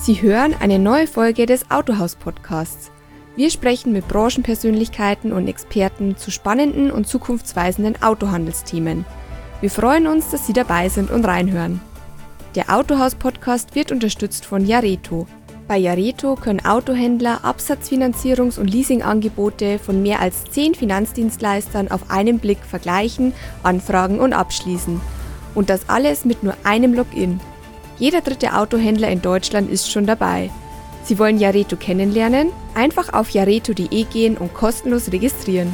Sie hören eine neue Folge des Autohaus-Podcasts. Wir sprechen mit Branchenpersönlichkeiten und Experten zu spannenden und zukunftsweisenden Autohandelsthemen. Wir freuen uns, dass Sie dabei sind und reinhören. Der Autohaus-Podcast wird unterstützt von Jareto. Bei Jareto können Autohändler Absatzfinanzierungs- und Leasingangebote von mehr als 10 Finanzdienstleistern auf einen Blick vergleichen, anfragen und abschließen. Und das alles mit nur einem Login. Jeder dritte Autohändler in Deutschland ist schon dabei. Sie wollen Jareto kennenlernen? Einfach auf jareto.de gehen und kostenlos registrieren.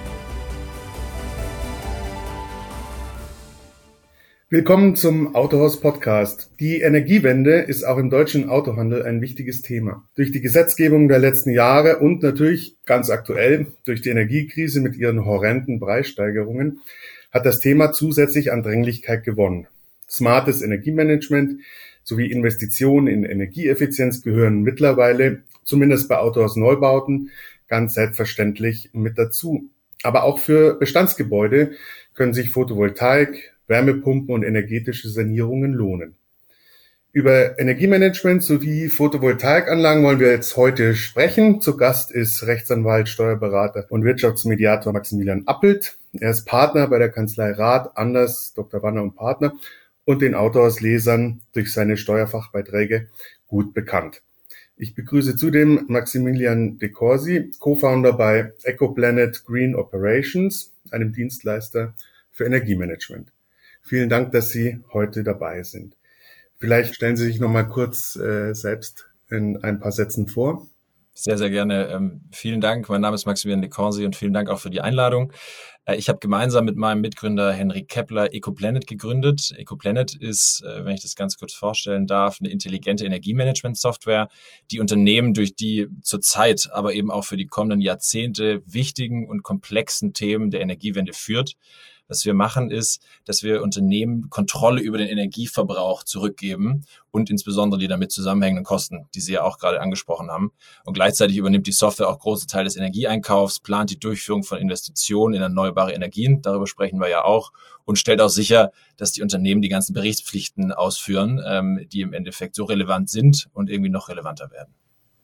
Willkommen zum Autohaus-Podcast. Die Energiewende ist auch im deutschen Autohandel ein wichtiges Thema. Durch die Gesetzgebung der letzten Jahre und natürlich ganz aktuell durch die Energiekrise mit ihren horrenden Preissteigerungen hat das Thema zusätzlich an Dringlichkeit gewonnen. Smartes Energiemanagement sowie Investitionen in Energieeffizienz gehören mittlerweile, zumindest bei Autohaus-Neubauten, ganz selbstverständlich mit dazu. Aber auch für Bestandsgebäude können sich Photovoltaik, Wärmepumpen und energetische Sanierungen lohnen. Über Energiemanagement sowie Photovoltaikanlagen wollen wir jetzt heute sprechen. Zu Gast ist Rechtsanwalt, Steuerberater und Wirtschaftsmediator Maximilian Appelt. Er ist Partner bei der Kanzlei Rath, Anders, Dr. Wanner und Partner und den Autohauslesern durch seine Steuerfachbeiträge gut bekannt. Ich begrüße zudem Maximilian De Corsi, Co-Founder bei EcoPlanet Green Operations, einem Dienstleister für Energiemanagement. Vielen Dank, dass Sie heute dabei sind. Vielleicht stellen Sie sich noch mal kurz selbst in ein paar Sätzen vor. Sehr, sehr gerne. Vielen Dank. Mein Name ist Maximilian De Corsi und vielen Dank auch für die Einladung. Ich habe gemeinsam mit meinem Mitgründer Henrik Kepler EcoPlanet gegründet. EcoPlanet ist, wenn ich das ganz kurz vorstellen darf, eine intelligente Energiemanagement-Software, die Unternehmen durch die zurzeit, aber eben auch für die kommenden Jahrzehnte wichtigen und komplexen Themen der Energiewende führt. Was wir machen ist, dass wir Unternehmen Kontrolle über den Energieverbrauch zurückgeben und insbesondere die damit zusammenhängenden Kosten, die Sie ja auch gerade angesprochen haben. Und gleichzeitig übernimmt die Software auch große Teile des Energieeinkaufs, plant die Durchführung von Investitionen in erneuerbare Energien, darüber sprechen wir ja auch, und stellt auch sicher, dass die Unternehmen die ganzen Berichtspflichten ausführen, die im Endeffekt so relevant sind und irgendwie noch relevanter werden.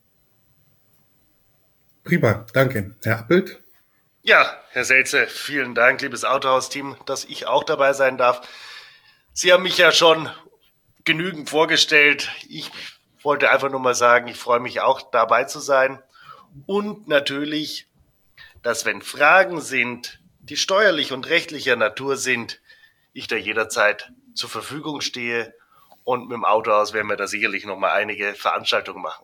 Prima, danke. Herr Appelt? Ja, Herr Selze, vielen Dank, liebes Autohaus-Team, dass ich auch dabei sein darf. Sie haben mich ja schon genügend vorgestellt. Ich wollte einfach nur mal sagen, ich freue mich auch dabei zu sein. Und natürlich, dass wenn Fragen sind, die steuerlich und rechtlicher Natur sind, ich da jederzeit zur Verfügung stehe. Und mit dem Autohaus werden wir da sicherlich noch mal einige Veranstaltungen machen.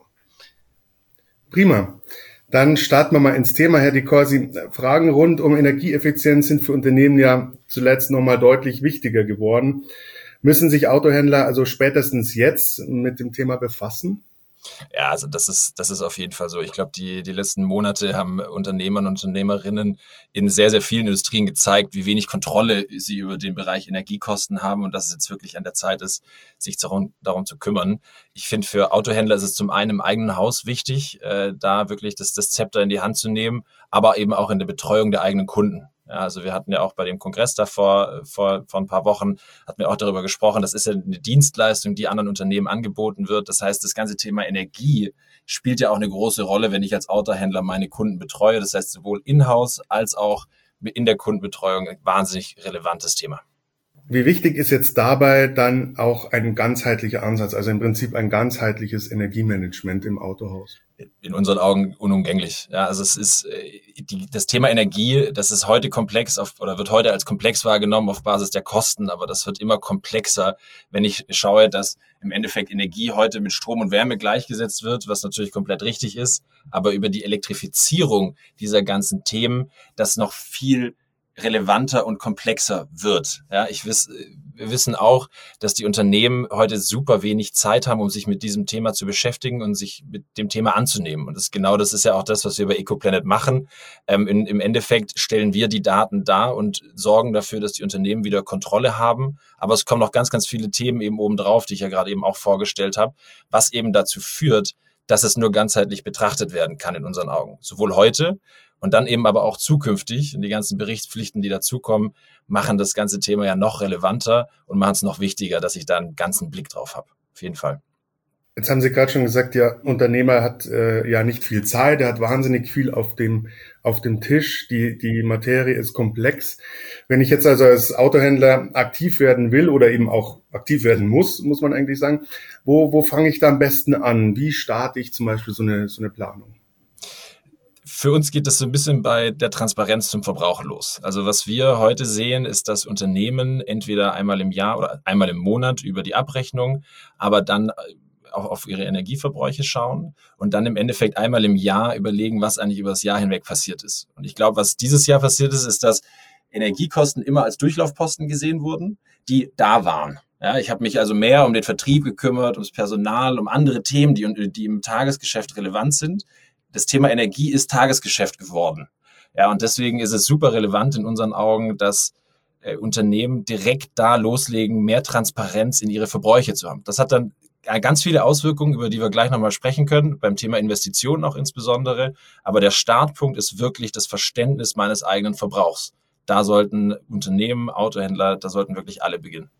Prima. Dann starten wir mal ins Thema, Herr De Corsi. Fragen rund um Energieeffizienz sind für Unternehmen ja zuletzt nochmal deutlich wichtiger geworden. Müssen sich Autohändler also spätestens jetzt mit dem Thema befassen? Ja, also das ist auf jeden Fall so. Ich glaube, die letzten Monate haben Unternehmer und Unternehmerinnen in sehr, sehr vielen Industrien gezeigt, wie wenig Kontrolle sie über den Bereich Energiekosten haben und dass es jetzt wirklich an der Zeit ist, sich darum zu kümmern. Ich finde, für Autohändler ist es zum einen im eigenen Haus wichtig, da wirklich das Zepter in die Hand zu nehmen, aber eben auch in der Betreuung der eigenen Kunden. Ja, also wir hatten ja auch bei dem Kongress davor, vor ein paar Wochen, hatten wir auch darüber gesprochen, das ist ja eine Dienstleistung, die anderen Unternehmen angeboten wird. Das heißt, das ganze Thema Energie spielt ja auch eine große Rolle, wenn ich als Autohändler meine Kunden betreue. Das heißt, sowohl in-house als auch in der Kundenbetreuung ein wahnsinnig relevantes Thema. Wie wichtig ist jetzt dabei dann auch ein ganzheitlicher Ansatz, also im Prinzip ein ganzheitliches Energiemanagement im Autohaus? In unseren Augen unumgänglich. Ja, also es ist das Thema Energie, das ist heute komplex oder wird heute als komplex wahrgenommen auf Basis der Kosten, aber das wird immer komplexer, wenn ich schaue, dass im Endeffekt Energie heute mit Strom und Wärme gleichgesetzt wird, was natürlich komplett richtig ist, aber über die Elektrifizierung dieser ganzen Themen, das noch viel relevanter und komplexer wird. Ja, wir wissen auch, dass die Unternehmen heute super wenig Zeit haben, um sich mit diesem Thema zu beschäftigen und sich mit dem Thema anzunehmen. Und das ist ja auch das, was wir bei EcoPlanet machen. Im Endeffekt stellen wir die Daten dar und sorgen dafür, dass die Unternehmen wieder Kontrolle haben. Aber es kommen noch ganz, ganz viele Themen eben oben drauf, die ich ja gerade eben auch vorgestellt habe, was eben dazu führt, dass es nur ganzheitlich betrachtet werden kann in unseren Augen. Sowohl heute und dann eben aber auch zukünftig. Und die ganzen Berichtspflichten, die dazukommen, machen das ganze Thema ja noch relevanter und machen es noch wichtiger, dass ich da einen ganzen Blick drauf habe. Auf jeden Fall. Jetzt haben Sie gerade schon gesagt, ja, Unternehmer hat ja nicht viel Zeit, er hat wahnsinnig viel auf dem Tisch, die Materie ist komplex. Wenn ich jetzt also als Autohändler aktiv werden will oder eben auch aktiv werden muss man eigentlich sagen, wo fange ich da am besten an? Wie starte ich zum Beispiel so eine Planung? Für uns geht das so ein bisschen bei der Transparenz zum Verbraucher los. Also was wir heute sehen, ist, dass Unternehmen entweder einmal im Jahr oder einmal im Monat über die Abrechnung, aber dann auch auf ihre Energieverbräuche schauen und dann im Endeffekt einmal im Jahr überlegen, was eigentlich über das Jahr hinweg passiert ist. Und ich glaube, was dieses Jahr passiert ist, dass Energiekosten immer als Durchlaufposten gesehen wurden, die da waren. Ja, ich habe mich also mehr um den Vertrieb gekümmert, ums Personal, um andere Themen, die im Tagesgeschäft relevant sind. Das Thema Energie ist Tagesgeschäft geworden. Ja, und deswegen ist es super relevant in unseren Augen, dass Unternehmen direkt da loslegen, mehr Transparenz in ihre Verbräuche zu haben. Das hat dann ganz viele Auswirkungen, über die wir gleich nochmal sprechen können, beim Thema Investitionen auch insbesondere. Aber der Startpunkt ist wirklich das Verständnis meines eigenen Verbrauchs. Da sollten Unternehmen, Autohändler, da sollten wirklich alle beginnen.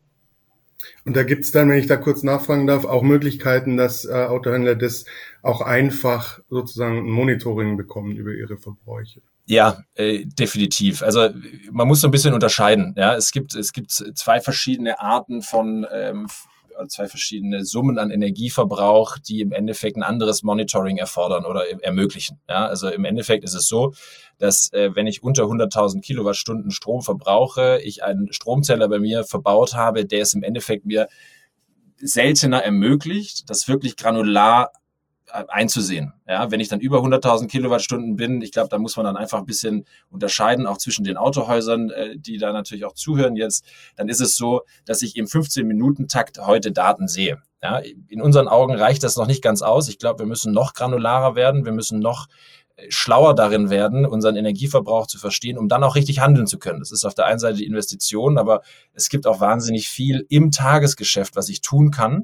Und da gibt's dann, wenn ich da kurz nachfragen darf, auch Möglichkeiten, dass Autohändler das auch einfach sozusagen ein Monitoring bekommen über ihre Verbräuche. Ja, definitiv. Also man muss so ein bisschen unterscheiden. Ja, es gibt zwei verschiedene Arten von zwei verschiedene Summen an Energieverbrauch, die im Endeffekt ein anderes Monitoring erfordern oder ermöglichen. Ja, also im Endeffekt ist es so, dass wenn ich unter 100.000 Kilowattstunden Strom verbrauche, ich einen Stromzähler bei mir verbaut habe, der es im Endeffekt mir seltener ermöglicht, das wirklich granular einzusehen. Ja, wenn ich dann über 100.000 Kilowattstunden bin, ich glaube, da muss man dann einfach ein bisschen unterscheiden, auch zwischen den Autohäusern, die da natürlich auch zuhören jetzt, dann ist es so, dass ich im 15-Minuten-Takt heute Daten sehe. Ja, in unseren Augen reicht das noch nicht ganz aus. Ich glaube, wir müssen noch granularer werden, wir müssen noch schlauer darin werden, unseren Energieverbrauch zu verstehen, um dann auch richtig handeln zu können. Das ist auf der einen Seite die Investition, aber es gibt auch wahnsinnig viel im Tagesgeschäft, was ich tun kann,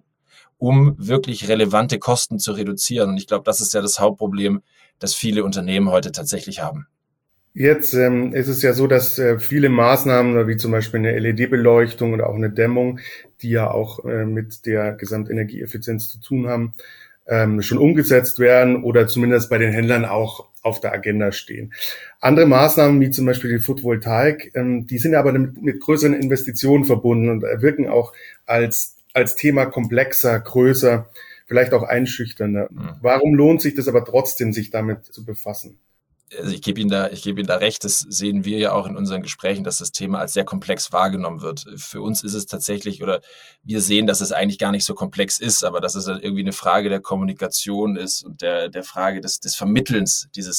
um wirklich relevante Kosten zu reduzieren. Und ich glaube, das ist ja das Hauptproblem, das viele Unternehmen heute tatsächlich haben. Jetzt ist es ja so, dass viele Maßnahmen, wie zum Beispiel eine LED-Beleuchtung oder auch eine Dämmung, die ja auch mit der Gesamtenergieeffizienz zu tun haben, schon umgesetzt werden oder zumindest bei den Händlern auch auf der Agenda stehen. Andere Maßnahmen, wie zum Beispiel die Photovoltaik, die sind aber mit größeren Investitionen verbunden und wirken auch als Thema komplexer, größer, vielleicht auch einschüchternder. Warum lohnt sich das aber trotzdem, sich damit zu befassen? Also ich gebe Ihnen da recht, das sehen wir ja auch in unseren Gesprächen, dass das Thema als sehr komplex wahrgenommen wird. Für uns ist es tatsächlich, oder wir sehen, dass es eigentlich gar nicht so komplex ist, aber dass es dann irgendwie eine Frage der Kommunikation ist und der Frage des Vermittelns dieses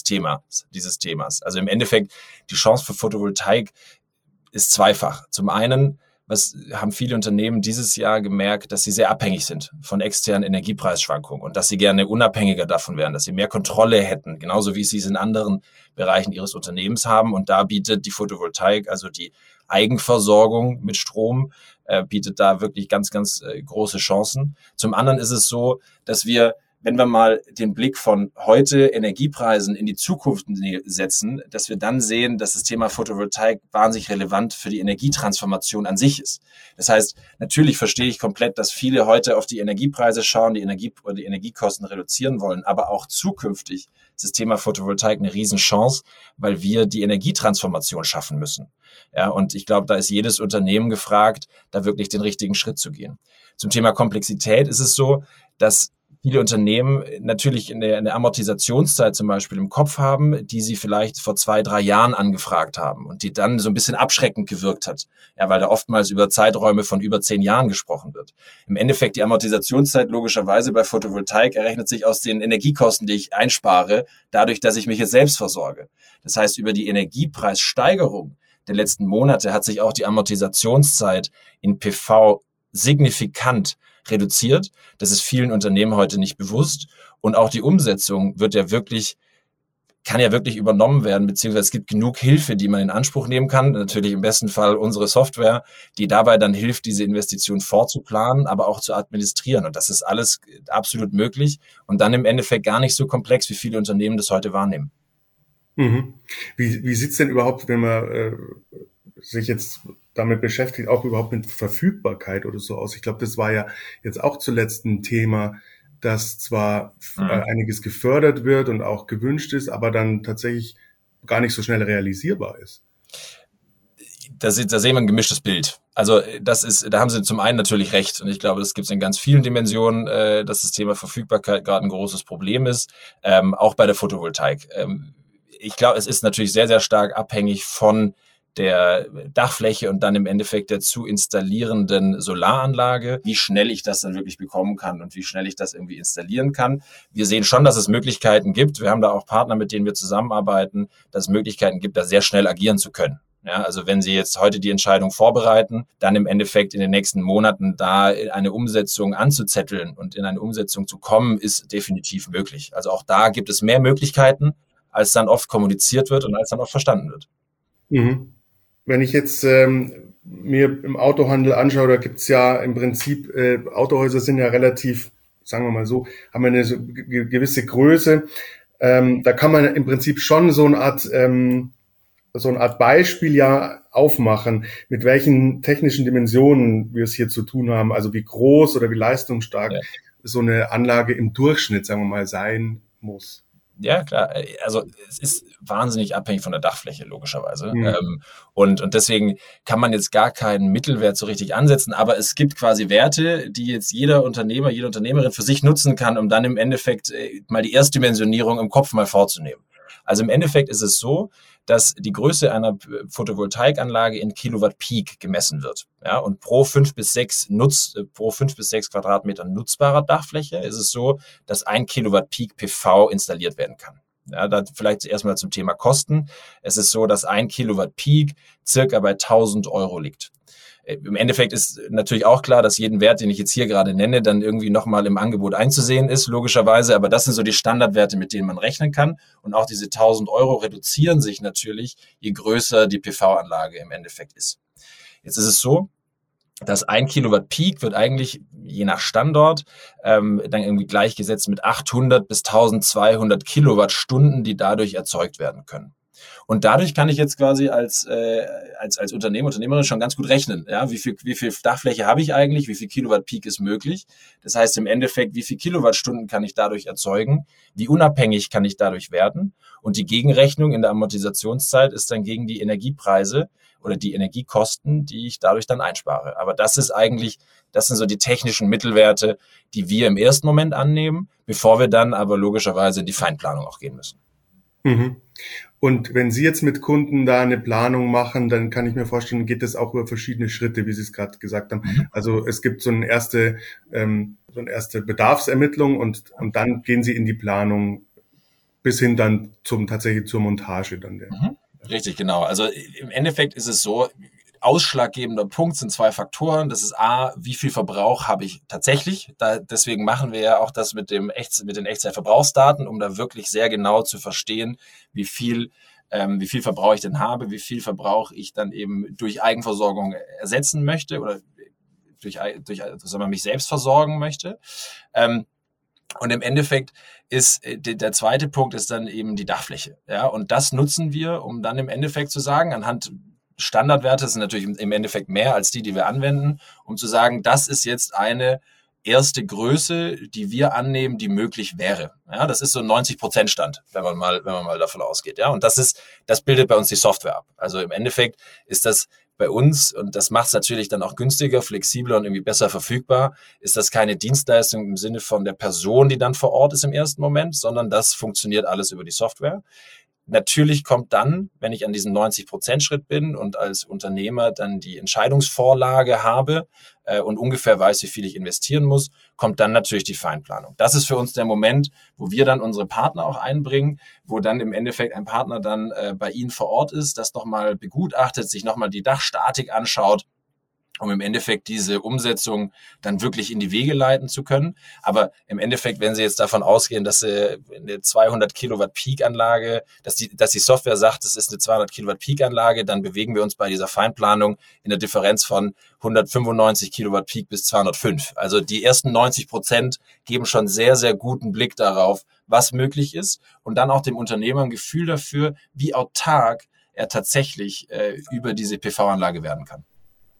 Themas. Also im Endeffekt, die Chance für Photovoltaik ist zweifach. Zum einen, was haben viele Unternehmen dieses Jahr gemerkt, dass sie sehr abhängig sind von externen Energiepreisschwankungen und dass sie gerne unabhängiger davon wären, dass sie mehr Kontrolle hätten, genauso wie sie es in anderen Bereichen ihres Unternehmens haben. Und da bietet die Photovoltaik, also die Eigenversorgung mit Strom, bietet da wirklich ganz, ganz große Chancen. Zum anderen ist es so, dass wir, wenn wir mal den Blick von heute Energiepreisen in die Zukunft setzen, dass wir dann sehen, dass das Thema Photovoltaik wahnsinnig relevant für die Energietransformation an sich ist. Das heißt, natürlich verstehe ich komplett, dass viele heute auf die Energiepreise schauen, die Energiekosten reduzieren wollen, aber auch zukünftig ist das Thema Photovoltaik eine Riesenchance, weil wir die Energietransformation schaffen müssen. Ja, und ich glaube, da ist jedes Unternehmen gefragt, da wirklich den richtigen Schritt zu gehen. Zum Thema Komplexität ist es so, dass viele Unternehmen natürlich eine Amortisationszeit zum Beispiel im Kopf haben, die sie vielleicht vor 2-3 Jahren angefragt haben und die dann so ein bisschen abschreckend gewirkt hat. Ja, weil da oftmals über Zeiträume von über 10 Jahren gesprochen wird. Im Endeffekt die Amortisationszeit logischerweise bei Photovoltaik errechnet sich aus den Energiekosten, die ich einspare, dadurch, dass ich mich jetzt selbst versorge. Das heißt, über die Energiepreissteigerung der letzten Monate hat sich auch die Amortisationszeit in PV signifikant reduziert. Das ist vielen Unternehmen heute nicht bewusst. Und auch die Umsetzung kann ja wirklich übernommen werden, beziehungsweise es gibt genug Hilfe, die man in Anspruch nehmen kann. Natürlich im besten Fall unsere Software, die dabei dann hilft, diese Investition vorzuplanen, aber auch zu administrieren. Und das ist alles absolut möglich und dann im Endeffekt gar nicht so komplex, wie viele Unternehmen das heute wahrnehmen. Mhm. Wie sieht's denn überhaupt, wenn man sich jetzt damit beschäftigt, auch überhaupt mit Verfügbarkeit oder so aus? Ich glaube, das war ja jetzt auch zuletzt ein Thema, dass zwar einiges gefördert wird und auch gewünscht ist, aber dann tatsächlich gar nicht so schnell realisierbar ist? Da sehen wir ein gemischtes Bild. Also da haben Sie zum einen natürlich recht. Und ich glaube, das gibt es in ganz vielen Dimensionen, dass das Thema Verfügbarkeit gerade ein großes Problem ist. Auch bei der Photovoltaik. Ich glaube, es ist natürlich sehr, sehr stark abhängig von der Dachfläche und dann im Endeffekt der zu installierenden Solaranlage, wie schnell ich das dann wirklich bekommen kann und wie schnell ich das irgendwie installieren kann. Wir sehen schon, dass es Möglichkeiten gibt. Wir haben da auch Partner, mit denen wir zusammenarbeiten, dass es Möglichkeiten gibt, da sehr schnell agieren zu können. Ja, also wenn Sie jetzt heute die Entscheidung vorbereiten, dann im Endeffekt in den nächsten Monaten da eine Umsetzung anzuzetteln und in eine Umsetzung zu kommen, ist definitiv möglich. Also auch da gibt es mehr Möglichkeiten, als dann oft kommuniziert wird und als dann oft verstanden wird. Mhm. Wenn ich jetzt mir im Autohandel anschaue, da gibt's ja im Prinzip, Autohäuser sind ja relativ, sagen wir mal so, haben eine so gewisse Größe. Da kann man im Prinzip schon so eine Art Beispiel ja aufmachen, mit welchen technischen Dimensionen wir es hier zu tun haben, also wie groß oder wie leistungsstark so eine Anlage im Durchschnitt, sagen wir mal, sein muss. Ja, klar. Also es ist wahnsinnig abhängig von der Dachfläche, logischerweise. Und deswegen kann man jetzt gar keinen Mittelwert so richtig ansetzen, aber es gibt quasi Werte, die jetzt jeder Unternehmer, jede Unternehmerin für sich nutzen kann, um dann im Endeffekt mal die Erstdimensionierung im Kopf mal vorzunehmen. Also im Endeffekt ist es so, dass die Größe einer Photovoltaikanlage in Kilowatt Peak gemessen wird. Ja, und pro 5 bis 6 Quadratmeter nutzbarer Dachfläche ist es so, dass 1 Kilowatt Peak PV installiert werden kann. Ja, da vielleicht erstmal zum Thema Kosten. Es ist so, dass 1 Kilowatt Peak circa bei 1.000 Euro liegt. Im Endeffekt ist natürlich auch klar, dass jeden Wert, den ich jetzt hier gerade nenne, dann irgendwie nochmal im Angebot einzusehen ist, logischerweise. Aber das sind so die Standardwerte, mit denen man rechnen kann. Und auch diese 1.000 Euro reduzieren sich natürlich, je größer die PV-Anlage im Endeffekt ist. Jetzt ist es so, dass 1 Kilowatt Peak wird eigentlich je nach Standort dann irgendwie gleichgesetzt mit 800 bis 1.200 Kilowattstunden, die dadurch erzeugt werden können. Und dadurch kann ich jetzt quasi als Unternehmer, Unternehmerin schon ganz gut rechnen. Ja, wie viel Dachfläche habe ich eigentlich? Wie viel Kilowatt Peak ist möglich? Das heißt im Endeffekt, wie viel Kilowattstunden kann ich dadurch erzeugen? Wie unabhängig kann ich dadurch werden? Und die Gegenrechnung in der Amortisationszeit ist dann gegen die Energiepreise oder die Energiekosten, die ich dadurch dann einspare. Aber das sind so die technischen Mittelwerte, die wir im ersten Moment annehmen, bevor wir dann aber logischerweise in die Feinplanung auch gehen müssen. Mhm. Und wenn Sie jetzt mit Kunden da eine Planung machen, dann kann ich mir vorstellen, geht das auch über verschiedene Schritte, wie Sie es gerade gesagt haben. Also es gibt so eine erste Bedarfsermittlung und dann gehen Sie in die Planung bis hin dann tatsächlich zur Montage dann. Richtig, genau. Also im Endeffekt ist es so, ausschlaggebender Punkt sind 2 Faktoren. Das ist A, wie viel Verbrauch habe ich tatsächlich? Deswegen machen wir ja auch das mit den Echtzeitverbrauchsdaten, um da wirklich sehr genau zu verstehen, wie viel Verbrauch ich denn habe, wie viel Verbrauch ich dann eben durch Eigenversorgung ersetzen möchte oder dass man mich selbst versorgen möchte. Und im Endeffekt ist der zweite Punkt ist dann eben die Dachfläche. Ja, und das nutzen wir, um dann im Endeffekt zu sagen, anhand Standardwerte sind natürlich im Endeffekt mehr als die wir anwenden, um zu sagen, das ist jetzt eine erste Größe, die wir annehmen, die möglich wäre. Ja, das ist so ein 90% Stand, wenn man mal davon ausgeht. Ja, und das bildet bei uns die Software ab. Also im Endeffekt ist das bei uns, und das macht es natürlich dann auch günstiger, flexibler und irgendwie besser verfügbar, ist das keine Dienstleistung im Sinne von der Person, die dann vor Ort ist im ersten Moment, sondern das funktioniert alles über die Software. Natürlich kommt dann, wenn ich an diesem 90%-Schritt bin und als Unternehmer dann die Entscheidungsvorlage habe und ungefähr weiß, wie viel ich investieren muss, kommt dann natürlich die Feinplanung. Das ist für uns der Moment, wo wir dann unsere Partner auch einbringen, wo dann im Endeffekt ein Partner dann bei Ihnen vor Ort ist, das nochmal begutachtet, sich nochmal die Dachstatik anschaut, um im Endeffekt diese Umsetzung dann wirklich in die Wege leiten zu können. Aber im Endeffekt, wenn Sie jetzt davon ausgehen, dass eine 200 Kilowatt Peak-Anlage, dass die Software sagt, das ist eine 200 Kilowatt Peak-Anlage, dann bewegen wir uns bei dieser Feinplanung in der Differenz von 195 Kilowatt Peak bis 205. Also die ersten 90% geben schon sehr, sehr guten Blick darauf, was möglich ist und dann auch dem Unternehmer ein Gefühl dafür, wie autark er tatsächlich über diese PV-Anlage werden kann.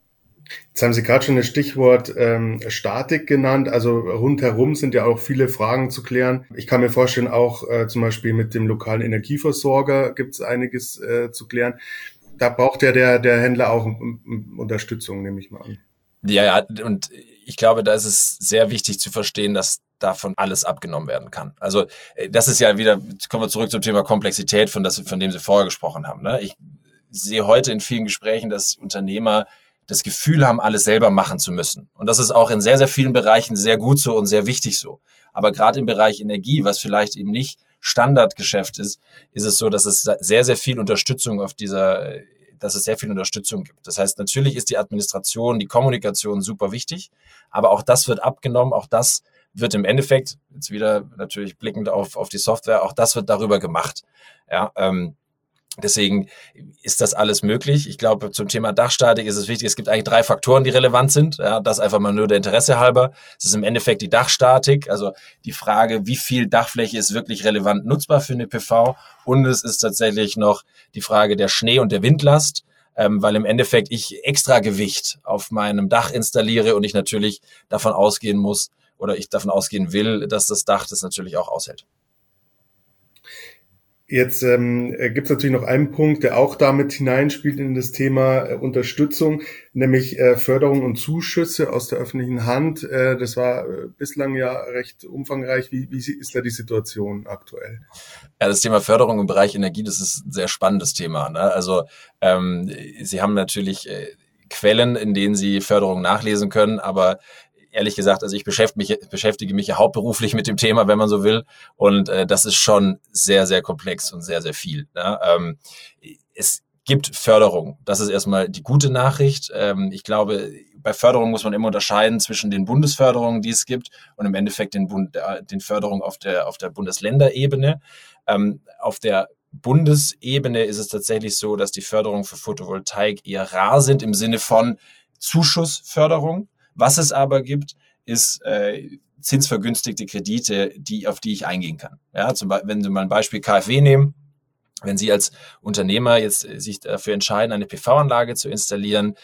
Jetzt haben Sie gerade schon das Stichwort Statik genannt. Also rundherum sind ja auch viele Fragen zu klären. Ich kann mir vorstellen, auch zum Beispiel mit dem lokalen Energieversorger gibt es einiges zu klären. Da braucht ja der Händler auch Unterstützung, nehme ich mal an. Ja, und ich glaube, da ist es sehr wichtig zu verstehen, dass davon alles abgenommen werden kann. Also das ist ja wieder, kommen wir zurück zum Thema Komplexität, von dem Sie vorher gesprochen haben. Ne? Ich sehe heute in vielen Gesprächen, dass Unternehmer das Gefühl haben, alles selber machen zu müssen. Und das ist auch in sehr, sehr vielen Bereichen sehr gut so und sehr wichtig so. Aber gerade im Bereich Energie, was vielleicht eben nicht Standardgeschäft ist es so, dass es sehr, sehr viel Unterstützung dass es sehr viel Unterstützung gibt. Das heißt, natürlich ist die Administration, die Kommunikation super wichtig, aber auch das wird abgenommen, auch das wird im Endeffekt, jetzt wieder natürlich blickend auf die Software, auch das wird darüber gemacht. Ja, deswegen ist das alles möglich. Ich glaube, zum Thema Dachstatik ist es wichtig, es gibt eigentlich 3 Faktoren, die relevant sind. Ja, das einfach mal nur der Interesse halber. Es ist im Endeffekt die Dachstatik, also die Frage, wie viel Dachfläche ist wirklich relevant nutzbar für eine PV. Und es ist tatsächlich noch die Frage der Schnee- und der Windlast, weil im Endeffekt ich extra Gewicht auf meinem Dach installiere und ich natürlich davon ausgehen muss oder ich davon ausgehen will, dass das Dach das natürlich auch aushält. Jetzt gibt es natürlich noch einen Punkt, der auch damit hineinspielt in das Thema Unterstützung, nämlich Förderung und Zuschüsse aus der öffentlichen Hand. Das war bislang ja recht umfangreich. Wie ist da die Situation aktuell? Ja, das Thema Förderung im Bereich Energie, das ist ein sehr spannendes Thema. Ne? Also Sie haben natürlich Quellen, in denen Sie Förderung nachlesen können, aber ehrlich gesagt, also ich beschäftige mich ja hauptberuflich mit dem Thema, wenn man so will. Und das ist schon sehr, sehr komplex und sehr, sehr viel. Ja? Es gibt Förderung. Das ist erstmal die gute Nachricht. Ich glaube, bei Förderung muss man immer unterscheiden zwischen den Bundesförderungen, die es gibt, und im Endeffekt den Förderungen auf der Bundesländerebene. Auf der Bundesebene ist es tatsächlich so, dass die Förderungen für Photovoltaik eher rar sind im Sinne von Zuschussförderung. Was es aber gibt, ist zinsvergünstigte Kredite, auf die ich eingehen kann. Ja, wenn Sie mal ein Beispiel KfW nehmen, wenn Sie als Unternehmer jetzt sich dafür entscheiden, eine PV-Anlage zu installieren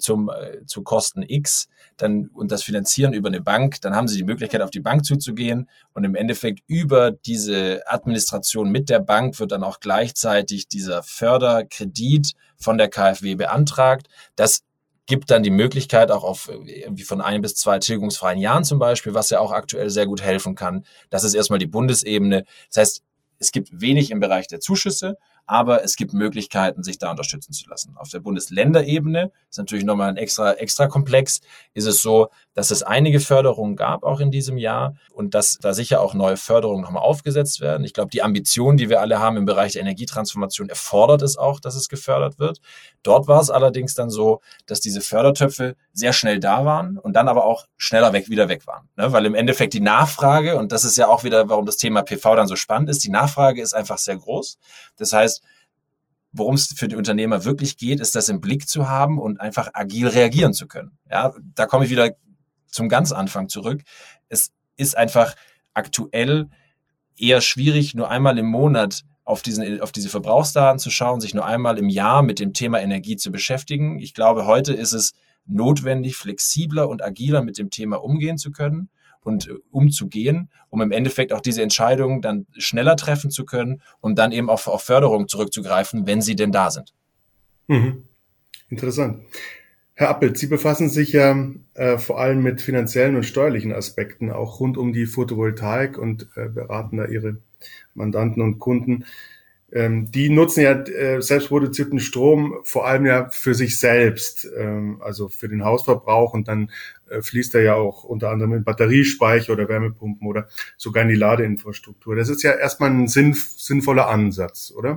zu Kosten X, und das finanzieren über eine Bank, dann haben Sie die Möglichkeit, auf die Bank zuzugehen und im Endeffekt über diese Administration mit der Bank wird dann auch gleichzeitig dieser Förderkredit von der KfW beantragt. Das gibt dann die Möglichkeit auch auf irgendwie von 1 bis 2 tilgungsfreien Jahren zum Beispiel, was ja auch aktuell sehr gut helfen kann. Das ist erstmal die Bundesebene. Das heißt, es gibt wenig im Bereich der Zuschüsse, aber es gibt Möglichkeiten, sich da unterstützen zu lassen. Auf der Bundesländerebene ist natürlich nochmal ein extra Komplex, ist es so, dass es einige Förderungen gab, auch in diesem Jahr, und dass da sicher auch neue Förderungen nochmal aufgesetzt werden. Ich glaube, die Ambition, die wir alle haben im Bereich der Energietransformation, erfordert es auch, dass es gefördert wird. Dort war es allerdings dann so, dass diese Fördertöpfe sehr schnell da waren und dann aber auch schneller wieder weg waren. Ne? Weil im Endeffekt die Nachfrage, und das ist ja auch wieder, warum das Thema PV dann so spannend ist, die Nachfrage ist einfach sehr groß. Das heißt, worum es für die Unternehmer wirklich geht, ist das im Blick zu haben und einfach agil reagieren zu können. Ja, da komme ich wieder zum ganz Anfang zurück. Es ist einfach aktuell eher schwierig, nur einmal im Monat auf diese Verbrauchsdaten zu schauen, sich nur einmal im Jahr mit dem Thema Energie zu beschäftigen. Ich glaube, heute ist es notwendig, flexibler und agiler mit dem Thema umgehen zu können und umzugehen, um im Endeffekt auch diese Entscheidungen dann schneller treffen zu können und dann eben auch auf Förderung zurückzugreifen, wenn sie denn da sind. Mhm. Interessant. Herr Appelt, Sie befassen sich ja vor allem mit finanziellen und steuerlichen Aspekten, auch rund um die Photovoltaik und beraten da Ihre Mandanten und Kunden. Die nutzen ja selbstproduzierten Strom vor allem ja für sich selbst, also für den Hausverbrauch, und dann fließt er ja auch unter anderem in Batteriespeicher oder Wärmepumpen oder sogar in die Ladeinfrastruktur. Das ist ja erstmal ein sinnvoller Ansatz, oder?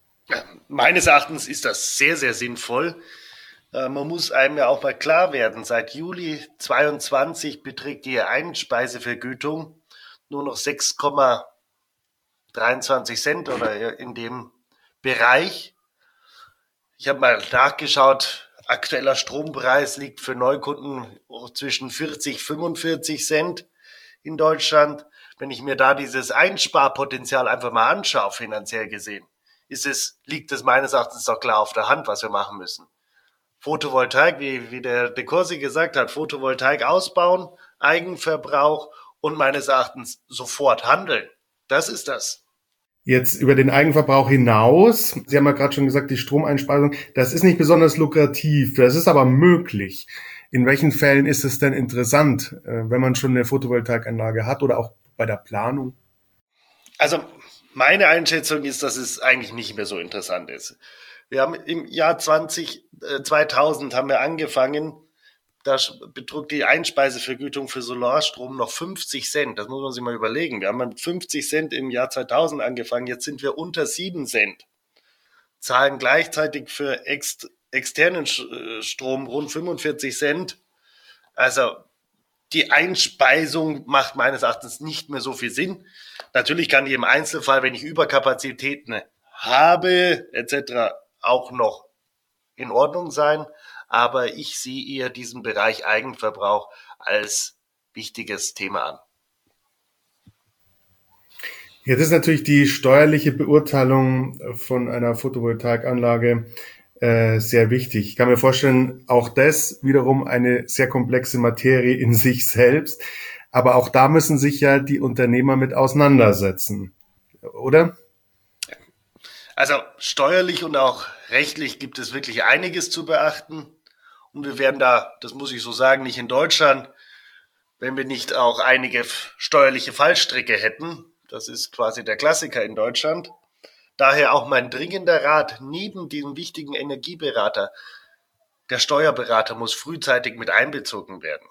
Meines Erachtens ist das sehr, sehr sinnvoll. Man muss einem ja auch mal klar werden, seit Juli 22 beträgt die Einspeisevergütung nur noch 6,23 Cent oder in dem Bereich. Ich habe mal nachgeschaut, aktueller Strompreis liegt für Neukunden zwischen 40, 45 Cent in Deutschland. Wenn ich mir da dieses Einsparpotenzial einfach mal anschaue, finanziell gesehen, liegt es meines Erachtens doch klar auf der Hand, was wir machen müssen. Photovoltaik, wie der De Corsi gesagt hat, Photovoltaik ausbauen, Eigenverbrauch und meines Erachtens sofort handeln. Das ist das. Jetzt über den Eigenverbrauch hinaus, Sie haben ja gerade schon gesagt, die Stromeinspeisung, das ist nicht besonders lukrativ, das ist aber möglich. In welchen Fällen ist es denn interessant, wenn man schon eine Photovoltaikanlage hat oder auch bei der Planung? Also meine Einschätzung ist, dass es eigentlich nicht mehr so interessant ist. Wir haben im Jahr 2000 haben wir angefangen, da betrug die Einspeisevergütung für Solarstrom noch 50 Cent. Das muss man sich mal überlegen. Wir haben mit 50 Cent im Jahr 2000 angefangen, jetzt sind wir unter 7 Cent. Zahlen gleichzeitig für externen Strom rund 45 Cent. Also die Einspeisung macht meines Erachtens nicht mehr so viel Sinn. Natürlich kann die im Einzelfall, wenn ich Überkapazitäten habe, etc., auch noch in Ordnung sein. Aber ich sehe eher diesen Bereich Eigenverbrauch als wichtiges Thema an. Jetzt ist natürlich die steuerliche Beurteilung von einer Photovoltaikanlage sehr wichtig. Ich kann mir vorstellen, auch das wiederum eine sehr komplexe Materie in sich selbst. Aber auch da müssen sich ja die Unternehmer mit auseinandersetzen, oder? Also steuerlich und auch rechtlich gibt es wirklich einiges zu beachten. Und wir werden da, das muss ich so sagen, nicht in Deutschland, wenn wir nicht auch einige steuerliche Fallstricke hätten. Das ist quasi der Klassiker in Deutschland. Daher auch mein dringender Rat, neben diesem wichtigen Energieberater, der Steuerberater muss frühzeitig mit einbezogen werden.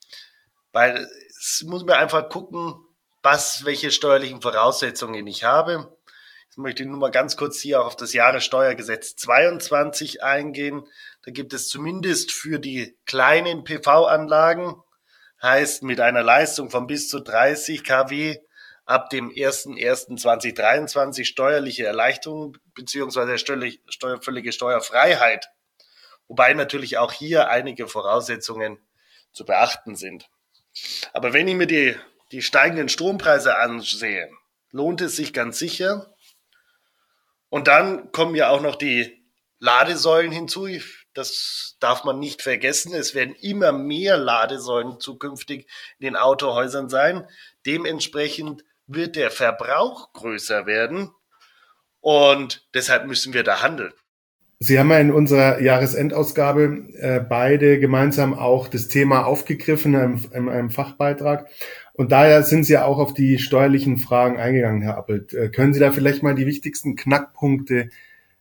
Weil es muss mir einfach gucken, welche steuerlichen Voraussetzungen ich habe. Jetzt möchte ich nur mal ganz kurz hier auch auf das Jahressteuergesetz 22 eingehen. Da gibt es zumindest für die kleinen PV-Anlagen, heißt mit einer Leistung von bis zu 30 kW, ab dem 01.01.2023 steuerliche Erleichterung beziehungsweise völlige Steuerfreiheit. Wobei natürlich auch hier einige Voraussetzungen zu beachten sind. Aber wenn ich mir die steigenden Strompreise ansehe, lohnt es sich ganz sicher. Und dann kommen ja auch noch die Ladesäulen hinzu. Das darf man nicht vergessen. Es werden immer mehr Ladesäulen zukünftig in den Autohäusern sein. Dementsprechend wird der Verbrauch größer werden und deshalb müssen wir da handeln. Sie haben ja in unserer Jahresendausgabe beide gemeinsam auch das Thema aufgegriffen in einem Fachbeitrag und daher sind Sie ja auch auf die steuerlichen Fragen eingegangen, Herr Appelt. Können Sie da vielleicht mal die wichtigsten Knackpunkte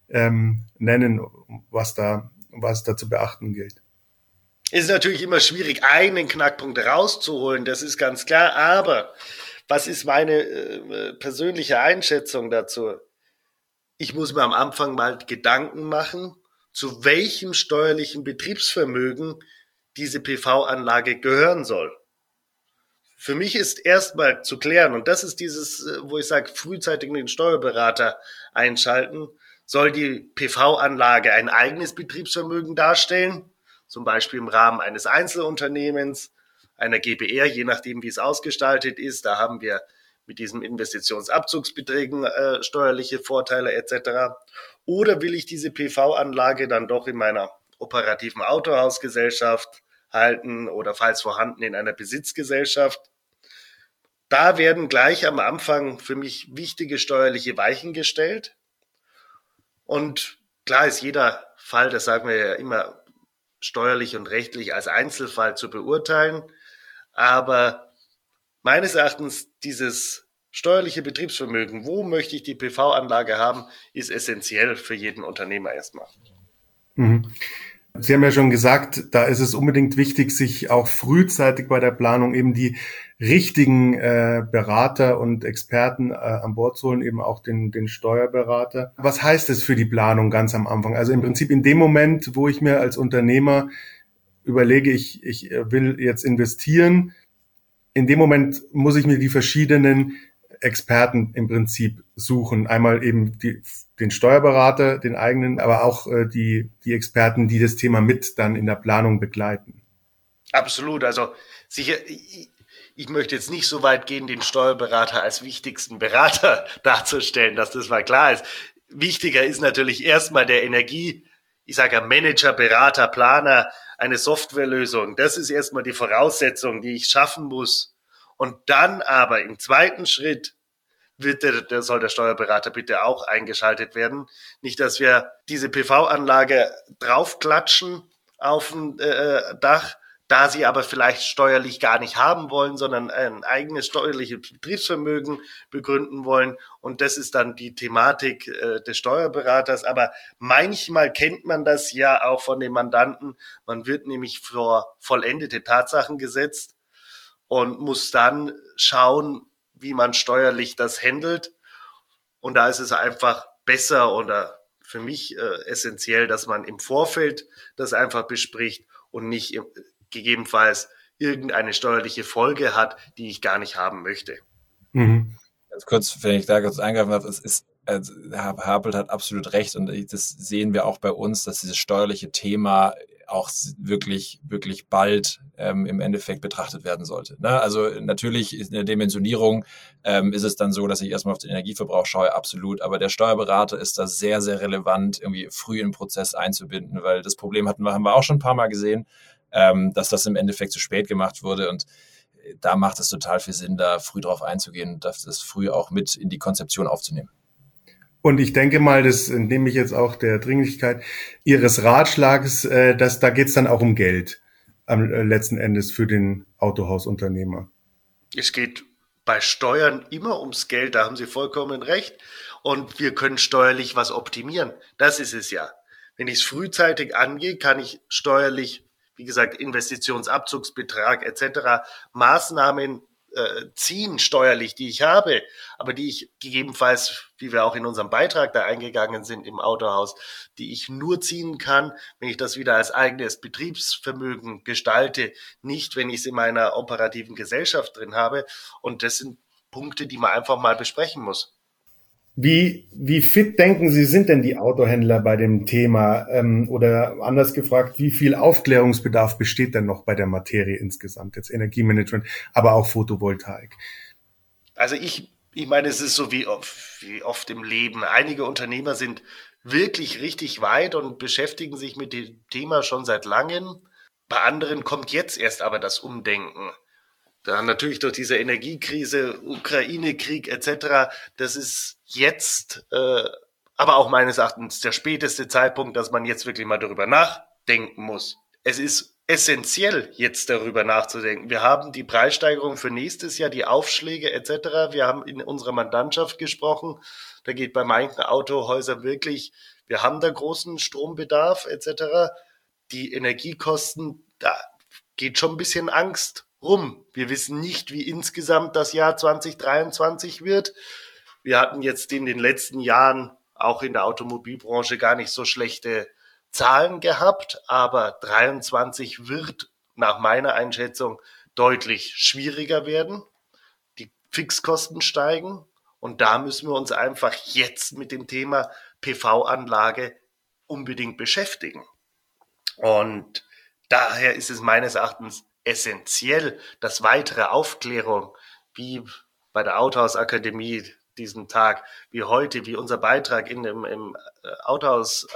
nennen, was da zu beachten gilt? Es ist natürlich immer schwierig, einen Knackpunkt rauszuholen, das ist ganz klar, aber was ist meine persönliche Einschätzung dazu? Ich muss mir am Anfang mal Gedanken machen, zu welchem steuerlichen Betriebsvermögen diese PV-Anlage gehören soll. Für mich ist erstmal zu klären, und das ist dieses, wo ich sage, frühzeitig den Steuerberater einschalten, soll die PV-Anlage ein eigenes Betriebsvermögen darstellen, zum Beispiel im Rahmen eines Einzelunternehmens, einer GbR, je nachdem, wie es ausgestaltet ist. Da haben wir mit diesen Investitionsabzugsbeträgen steuerliche Vorteile etc. Oder will ich diese PV-Anlage dann doch in meiner operativen Autohausgesellschaft halten oder falls vorhanden in einer Besitzgesellschaft? Da werden gleich am Anfang für mich wichtige steuerliche Weichen gestellt. Und klar ist jeder Fall, das sagen wir ja immer, steuerlich und rechtlich als Einzelfall zu beurteilen. Aber meines Erachtens dieses steuerliche Betriebsvermögen, wo möchte ich die PV-Anlage haben, ist essentiell für jeden Unternehmer erstmal. Mhm. Sie haben ja schon gesagt, da ist es unbedingt wichtig, sich auch frühzeitig bei der Planung eben die richtigen Berater und Experten an Bord zu holen, eben auch den Steuerberater. Was heißt es für die Planung ganz am Anfang? Also im Prinzip in dem Moment, wo ich mir als Unternehmer überlege, ich will jetzt investieren, in dem Moment muss ich mir die verschiedenen Experten im Prinzip suchen. Einmal eben den Steuerberater, den eigenen, aber auch die Experten, die das Thema mit dann in der Planung begleiten. Absolut. Also sicher, ich möchte jetzt nicht so weit gehen, den Steuerberater als wichtigsten Berater darzustellen, dass das mal klar ist. Wichtiger ist natürlich erstmal der ich sage ja Manager, Berater, Planer, eine Softwarelösung. Das ist erstmal die Voraussetzung, die ich schaffen muss. Und dann aber im zweiten Schritt soll der Steuerberater bitte auch eingeschaltet werden. Nicht, dass wir diese PV-Anlage draufklatschen auf ein Dach, da sie aber vielleicht steuerlich gar nicht haben wollen, sondern ein eigenes steuerliches Betriebsvermögen begründen wollen. Und das ist dann die Thematik des Steuerberaters. Aber manchmal kennt man das ja auch von den Mandanten. Man wird nämlich vor vollendete Tatsachen gesetzt und muss dann schauen, wie man steuerlich das handelt. Und da ist es einfach besser oder für mich essentiell, dass man im Vorfeld das einfach bespricht und nicht gegebenenfalls irgendeine steuerliche Folge hat, die ich gar nicht haben möchte. Mhm. Ganz kurz, wenn ich da kurz eingreifen darf, Herr Harpelt hat absolut recht und das sehen wir auch bei uns, dass dieses steuerliche Thema auch wirklich, wirklich bald im Endeffekt betrachtet werden sollte. Ne? Also natürlich in der Dimensionierung ist es dann so, dass ich erstmal auf den Energieverbrauch schaue, absolut, aber der Steuerberater ist da sehr, sehr relevant, irgendwie früh in den Prozess einzubinden, weil das Problem haben wir auch schon ein paar Mal gesehen, dass das im Endeffekt zu spät gemacht wurde und da macht es total viel Sinn, da früh drauf einzugehen und das früh auch mit in die Konzeption aufzunehmen. Und ich denke mal, das entnehme ich jetzt auch der Dringlichkeit Ihres Ratschlags, da geht es dann auch um Geld letzten Endes für den Autohausunternehmer. Es geht bei Steuern immer ums Geld, da haben Sie vollkommen recht. Und wir können steuerlich was optimieren. Das ist es ja. Wenn ich es frühzeitig angehe, kann ich steuerlich, wie gesagt, Investitionsabzugsbetrag etc. Maßnahmen ziehen steuerlich, die ich habe, aber die ich gegebenenfalls, wie wir auch in unserem Beitrag da eingegangen sind im Autohaus, die ich nur ziehen kann, wenn ich das wieder als eigenes Betriebsvermögen gestalte, nicht, wenn ich es in meiner operativen Gesellschaft drin habe. Und das sind Punkte, die man einfach mal besprechen muss. Wie fit denken Sie, sind denn die Autohändler bei dem Thema? Oder anders gefragt, wie viel Aufklärungsbedarf besteht denn noch bei der Materie insgesamt? Jetzt Energiemanagement, aber auch Photovoltaik. Also ich meine, es ist so wie oft im Leben. Einige Unternehmer sind wirklich richtig weit und beschäftigen sich mit dem Thema schon seit langem. Bei anderen kommt jetzt erst aber das Umdenken. Dann natürlich durch diese Energiekrise, Ukraine-Krieg etc., das ist jetzt, aber auch meines Erachtens der späteste Zeitpunkt, dass man jetzt wirklich mal darüber nachdenken muss. Es ist essentiell, jetzt darüber nachzudenken. Wir haben die Preissteigerung für nächstes Jahr, die Aufschläge etc. Wir haben in unserer Mandantschaft gesprochen. Da geht bei manchen Autohäusern wirklich, wir haben da großen Strombedarf etc. Die Energiekosten, da geht schon ein bisschen Angst rum. Wir wissen nicht, wie insgesamt das Jahr 2023 wird. Wir hatten jetzt in den letzten Jahren auch in der Automobilbranche gar nicht so schlechte Zahlen gehabt, aber 23 wird nach meiner Einschätzung deutlich schwieriger werden. Die Fixkosten steigen und da müssen wir uns einfach jetzt mit dem Thema PV-Anlage unbedingt beschäftigen. Und daher ist es meines Erachtens essentiell, dass weitere Aufklärung, wie bei der Autohausakademie diesen Tag, wie heute, wie unser Beitrag im Autohausheft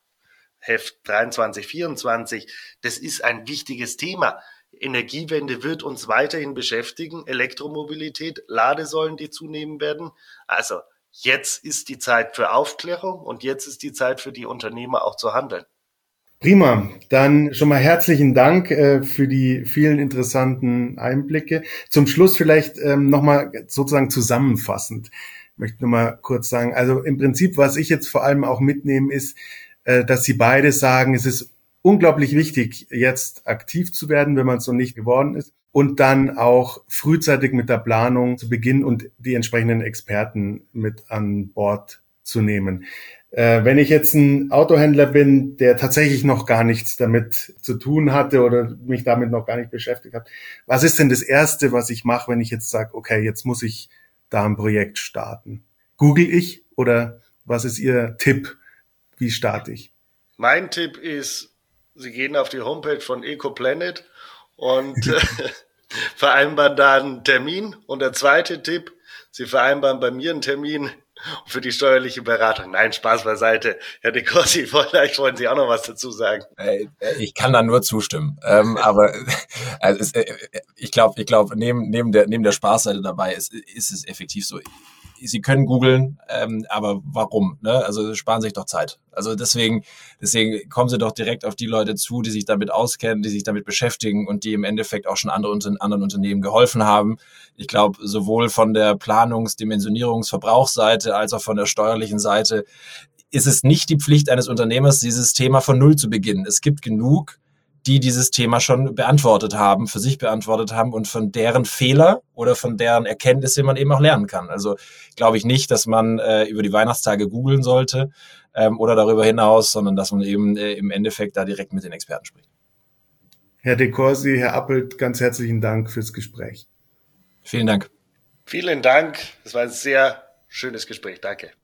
23, 24, das ist ein wichtiges Thema. Energiewende wird uns weiterhin beschäftigen, Elektromobilität, Ladesäulen, die zunehmen werden. Also jetzt ist die Zeit für Aufklärung und jetzt ist die Zeit für die Unternehmer auch zu handeln. Prima, dann schon mal herzlichen Dank für die vielen interessanten Einblicke. Zum Schluss vielleicht nochmal sozusagen zusammenfassend. Ich möchte nur mal kurz sagen, also im Prinzip, was ich jetzt vor allem auch mitnehme, ist, dass Sie beide sagen, es ist unglaublich wichtig, jetzt aktiv zu werden, wenn man es noch nicht geworden ist, und dann auch frühzeitig mit der Planung zu beginnen und die entsprechenden Experten mit an Bord zu nehmen. Wenn ich jetzt ein Autohändler bin, der tatsächlich noch gar nichts damit zu tun hatte oder mich damit noch gar nicht beschäftigt hat, was ist denn das Erste, was ich mache, wenn ich jetzt sage, okay, jetzt muss ich da ein Projekt starten? Google ich oder was ist Ihr Tipp? Wie starte ich? Mein Tipp ist, Sie gehen auf die Homepage von EcoPlanet und vereinbaren da einen Termin. Und der zweite Tipp, Sie vereinbaren bei mir einen Termin für die steuerliche Beratung. Nein, Spaß beiseite. Herr De Corsi, vielleicht wollen Sie auch noch was dazu sagen. Ich kann da nur zustimmen. Aber ich glaube, neben der Spaßseite dabei ist es effektiv so. Sie können googeln, aber warum? Ne? Also sparen Sie sich doch Zeit. Also deswegen kommen Sie doch direkt auf die Leute zu, die sich damit auskennen, die sich damit beschäftigen und die im Endeffekt auch schon anderen Unternehmen geholfen haben. Ich glaube, sowohl von der Planungs-, Dimensionierungs-, Verbrauchsseite als auch von der steuerlichen Seite ist es nicht die Pflicht eines Unternehmers, dieses Thema von Null zu beginnen. Es gibt genug, die dieses Thema schon für sich beantwortet haben und von deren Fehler oder von deren Erkenntnisse man eben auch lernen kann. Also glaube ich nicht, dass man über die Weihnachtstage googeln sollte oder darüber hinaus, sondern dass man eben im Endeffekt da direkt mit den Experten spricht. Herr De Corsi, Herr Appelt, ganz herzlichen Dank fürs Gespräch. Vielen Dank. Vielen Dank. Das war ein sehr schönes Gespräch. Danke.